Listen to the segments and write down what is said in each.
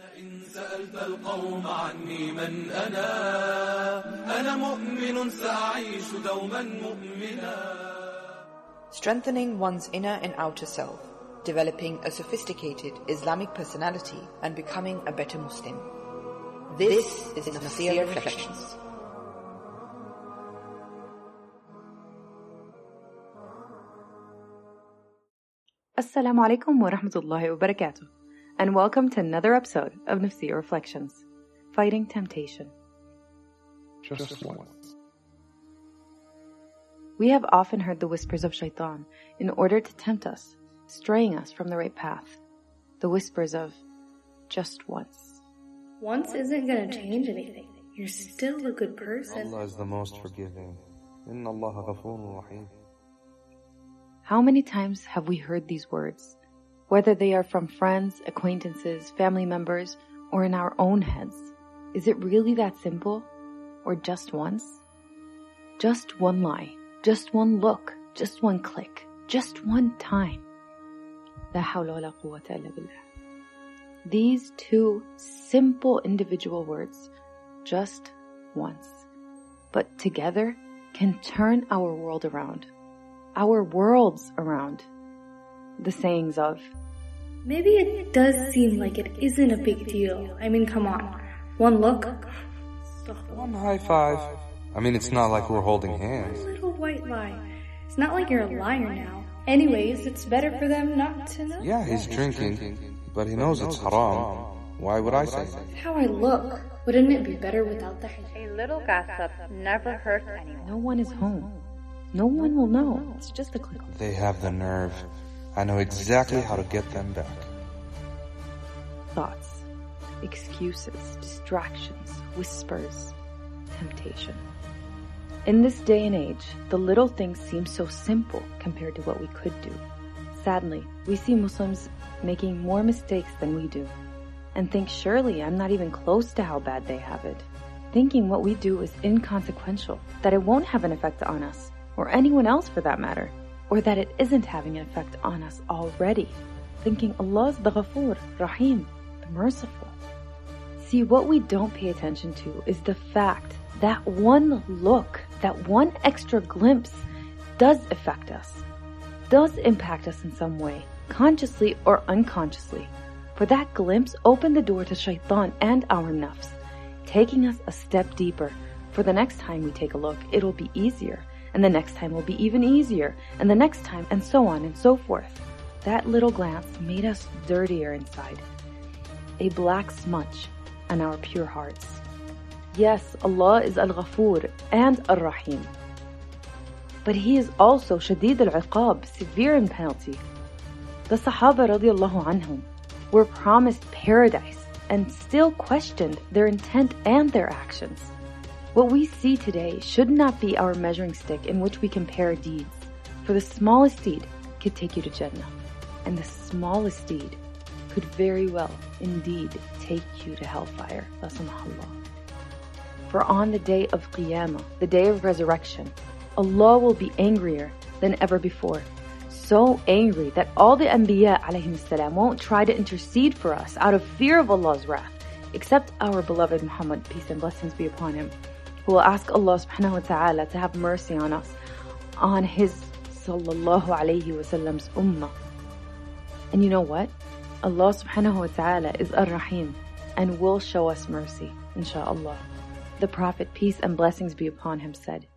إن سألت القوم عني من أنا مؤمن سأعيش دوما مؤمنا. Strengthening one's inner and outer self, developing a sophisticated Islamic personality and becoming a better Muslim. This is Nafsiyya Reflections. Assalamu alaikum wa rahmatullahi wa barakatuh, and welcome to another episode of Nafsiyya Reflections, Fighting Temptation. Just once. We have often heard the whispers of shaitan in order to tempt us, straying us from the right path. The whispers of just once. Once isn't going to change anything. You're still a good person. Allah is the most forgiving. Inna Allah ghafurun rahim. How many times have we heard these words, whether they are from friends, acquaintances, family members, or in our own heads? Is it really that simple? Or just once? Just one lie, just one look, just one click, just one time. La hawla wa la quwwata illa billah. These two simple individual words, just once, but together can turn our world around. Our worlds around. The sayings of, maybe it does seem like it isn't a big deal. I mean, come on. One look. One high five. I mean, it's not like we're holding hands. One little white lie. It's not like you're a liar now. Anyways, it's better for them not to know. Yeah, he's drinking, but he knows it's haram. Why would I say that? How I look. Wouldn't it be better without the hijab? A little gossip never hurts anyone. no one is home. No one will know. It's just a click. They have the nerve. I know exactly how to get them back. Thoughts, excuses, distractions, whispers, temptation. In this day and age, the little things seem so simple compared to what we could do. Sadly, we see Muslims making more mistakes than we do, and think surely I'm not even close to how bad they have it, thinking what we do is inconsequential, that it won't have an effect on us, or anyone else for that matter, or that it isn't having an effect on us already, thinking Allah is the Ghafoor, Rahim, the merciful. See, what we don't pay attention to is the fact that one look, that one extra glimpse does affect us, does impact us in some way, consciously or unconsciously. For that glimpse opened the door to shaitan and our nafs, taking us a step deeper. For the next time we take a look, it'll be easier, and the next time will be even easier, and the next time, and so on and so forth. That little glance made us dirtier inside, a black smudge on our pure hearts. Yes, Allah is Al-Ghafoor and Ar-Rahim, but He is also Shadid al-Iqab, severe in penalty. The Sahaba radiallahu anhum were promised paradise and still questioned their intent and their actions. What we see today should not be our measuring stick in which we compare deeds, for the smallest deed could take you to Jannah, and the smallest deed could very well indeed take you to hellfire. La samahullah. For on the day of Qiyamah, the day of resurrection, Allah will be angrier than ever before. So angry that all the Anbiya alayhim salam won't try to intercede for us out of fear of Allah's wrath, except our beloved Muhammad, peace and blessings be upon him, who will ask Allah subhanahu wa ta'ala to have mercy on us, on his sallallahu alayhi wa sallam's ummah. And you know what? Allah subhanahu wa ta'ala is Ar-Rahim and will show us mercy, inshaAllah. The Prophet, peace and blessings be upon him, said,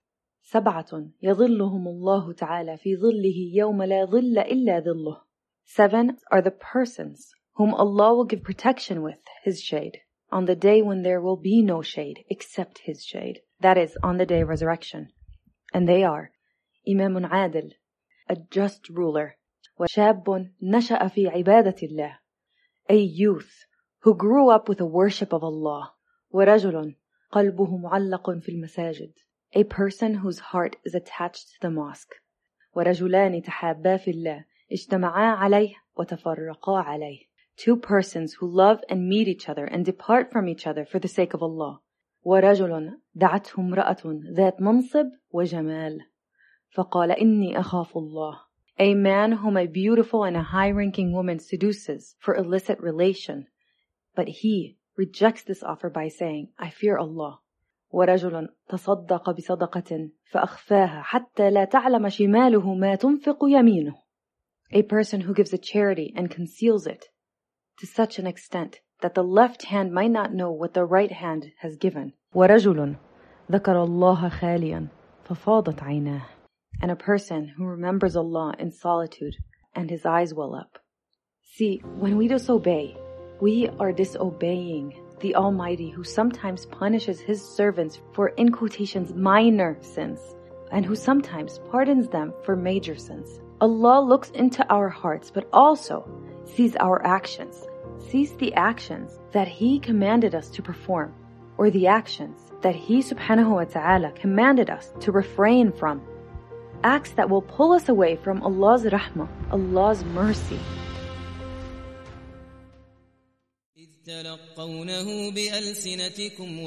سبعة يظلهم الله تعالى في ظله يوم لا ظل إلا ظله. 7 are the persons whom Allah will give protection with His shade on the day when there will be no shade except His shade. That is, on the day of resurrection. And they are إمام عادل, a just ruler, وشاب نشأ في عبادة الله, a youth who grew up with a worship of Allah, ورجل قلبه معلق في المساجد, a person whose heart is attached to the mosque, ورجلان تحابا في الله اجتمعا عليه وتفرقا عليه, 2 persons who love and meet each other and depart from each other for the sake of Allah, ورجل دعته امرأة ذات منصب وجمال فقال إني أخاف الله, a man whom a beautiful and a high-ranking woman seduces for illicit relation, But he rejects this offer by saying, I fear Allah. وَرَجُلٌ تَصَدَّقَ بِصَدَقَةٍ فَأَخْفَاهَا حَتَّى لَا تَعْلَمَ شِمَالُهُ مَا تُنْفِقُ يَمِينُهُ. A person who gives a charity and conceals it to such an extent that the left hand might not know what the right hand has given. وَرَجُلٌ ذَكَرَ اللَّهَ خَالِيًا فَفَاضَتْ عَيْنَاهُ. And a person who remembers Allah in solitude and his eyes well up. See, when we disobey, we are disobeying the Almighty, who sometimes punishes His servants for, in quotations, minor sins, and who sometimes pardons them for major sins. Allah looks into our hearts, but also sees our actions, sees the actions that He commanded us to perform, or the actions that He subhanahu wa ta'ala commanded us to refrain from. Acts that will pull us away from Allah's rahmah, Allah's mercy. تلقونه بألسنتكم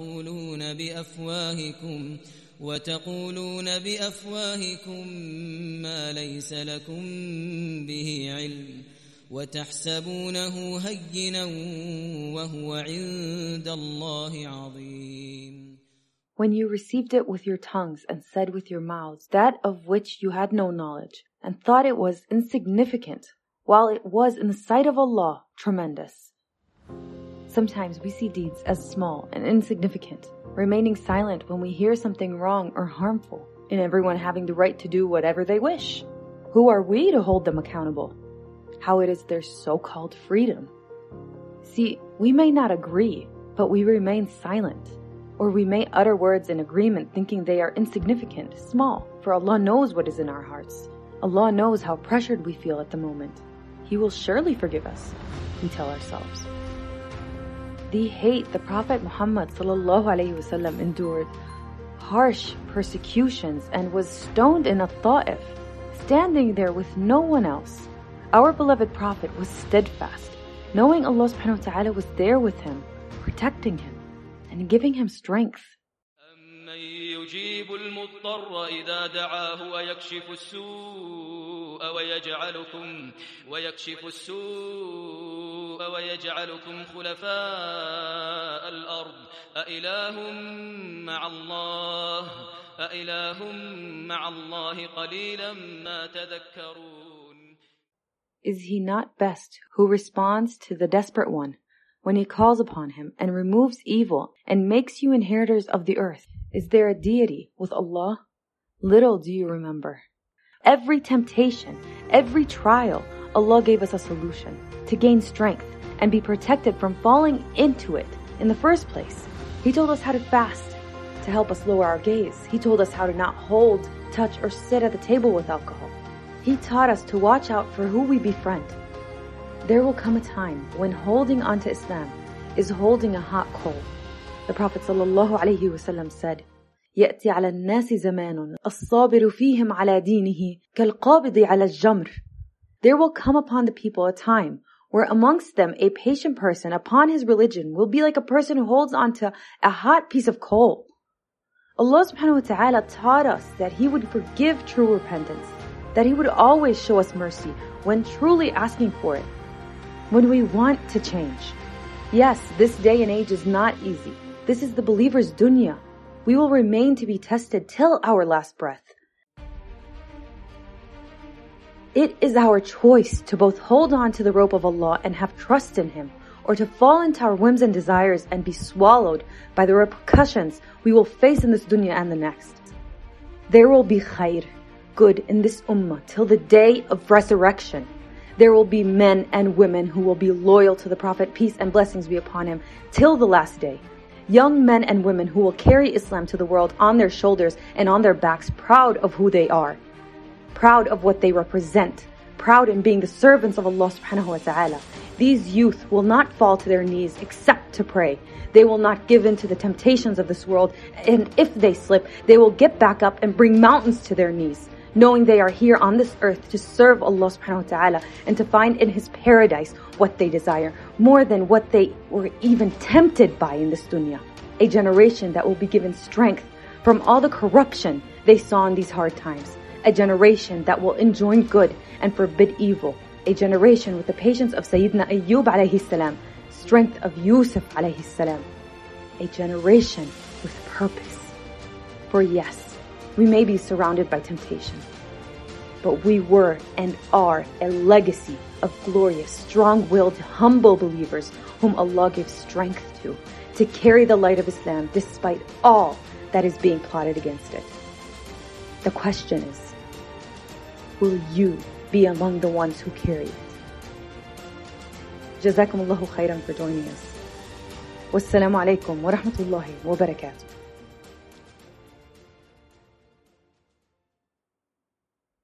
وتقولون بأفواهكم ما ليس لكم به علم وتحسبونه هينا وهو عند الله عظيم. When you received it with your tongues and said with your mouths that of which you had no knowledge, and thought it was insignificant, while it was in the sight of Allah tremendous. Sometimes we see deeds as small and insignificant, remaining silent when we hear something wrong or harmful, and everyone having the right to do whatever they wish. Who are we to hold them accountable? How it is their so-called freedom. See, we may not agree, but we remain silent. Or we may utter words in agreement thinking they are insignificant, small, for Allah knows what is in our hearts. Allah knows how pressured we feel at the moment. He will surely forgive us, we tell ourselves. The hate the Prophet Muhammad ﷺ endured harsh persecutions and was stoned in a Ta'if, standing there with no one else. Our beloved Prophet was steadfast, knowing Allah subhanahu wa ta'ala was there with him, protecting him and giving him strength. يجيب المضطر إذا دعاه ويجعلكم خلفاء الأرض أإله مع الله قليلا ما تذكرون. Is he not best who responds to the desperate one when he calls upon him and removes evil and makes you inheritors of the earth? Is there a deity with Allah? Little do you remember. Every temptation, every trial, Allah gave us a solution to gain strength and be protected from falling into it in the first place. He told us how to fast to help us lower our gaze. He told us how to not hold, touch, or sit at the table with alcohol. He taught us to watch out for who we befriend. There will come a time when holding onto Islam is holding a hot coal. The Prophet ﷺ said, يأتي على الناس زمان الصابر فيهم على دينه كالقابض على الجمر. There will come upon the people a time where amongst them a patient person upon his religion will be like a person who holds onto a hot piece of coal. Allah subhanahu wa ta'ala taught us that He would forgive true repentance, that He would always show us mercy when truly asking for it, when we want to change. Yes, this day and age is not easy. This is the believer's dunya. We will remain to be tested till our last breath. It is our choice to both hold on to the rope of Allah and have trust in Him, or to fall into our whims and desires and be swallowed by the repercussions we will face in this dunya and the next. There will be khair, good in this ummah till the day of resurrection. There will be men and women who will be loyal to the Prophet, peace and blessings be upon him, till the last day. Young men and women who will carry Islam to the world on their shoulders and on their backs, proud of who they are, proud of what they represent, proud in being the servants of Allah subhanahu wa ta'ala. These youth will not fall to their knees except to pray. They will not give in to the temptations of this world, and if they slip, they will get back up and bring mountains to their knees, knowing they are here on this earth to serve Allah subhanahu wa ta'ala and to find in His paradise what they desire, more than what they were even tempted by in this dunya. A generation that will be given strength from all the corruption they saw in these hard times. A generation that will enjoin good and forbid evil. A generation with the patience of Sayyidina Ayyub alayhi salam, strength of Yusuf alayhi salam, a generation with purpose. For yes, we may be surrounded by temptation, but we were and are a legacy of glorious, strong-willed, humble believers whom Allah gives strength to carry the light of Islam despite all that is being plotted against it. The question is, will you be among the ones who carry it? Jazakumullahu khairan for joining us. Wassalamu alaikum wa rahmatullahi wa barakatuh.